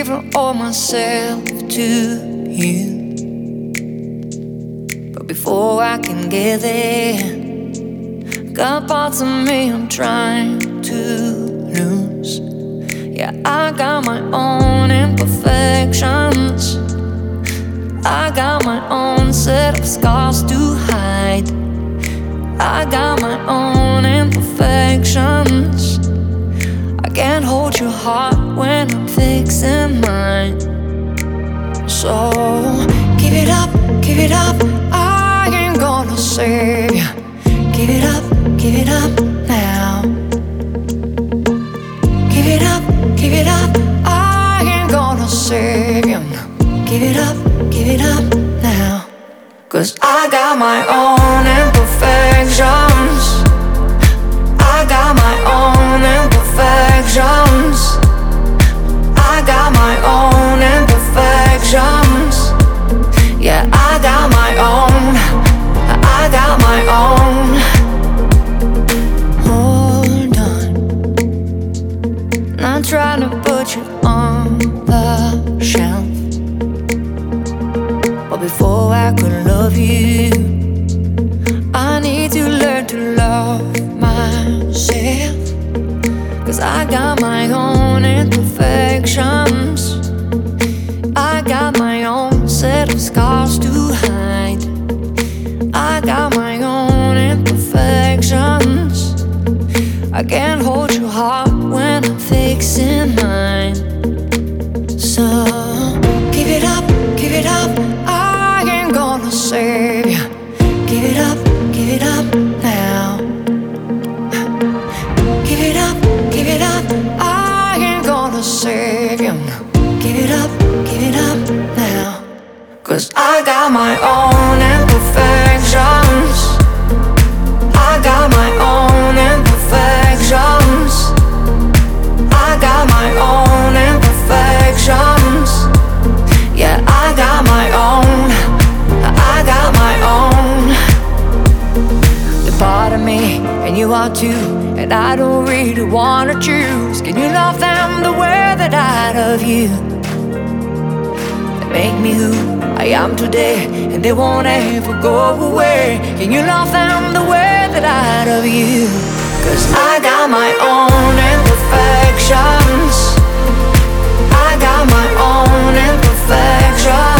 given all myself to you, but before I can get there, got parts of me I'm trying to lose. Yeah, I got my own imperfections, I got my own set of scars to hide, I got my own imperfections. I can't hold your heart when I'm fixing mine. So give it up, I ain't gonna save you. Give it up now. Give it up, I ain't gonna save you. Give it up now. 'Cause I got my own imperfections, I got my own imperfections, I got my own imperfections. Yeah, I got my own, I got my own. Hold on, not trying to put you on the shelf, but before I could love you, I need to learn to love myself. 'Cause I got my own imperfections, I got my own set of scars to hide, I got my own imperfections. I can't hold your heart when I'm fixing mine. So give it up, I ain't gonna save you. Give it up now. Give it up, I ain't gonna save you. Give it up now. 'Cause I got my own imperfections, I got my own imperfections, I got my own imperfections. Yeah, I got my own, I got my own. You're part of me, and you are too, and I don't really wanna choose. Can you love them the way that I love you? They make me who I am today, and they won't ever go away. Can you love them the way that I love you? 'Cause I got my own imperfections, I got my own imperfections.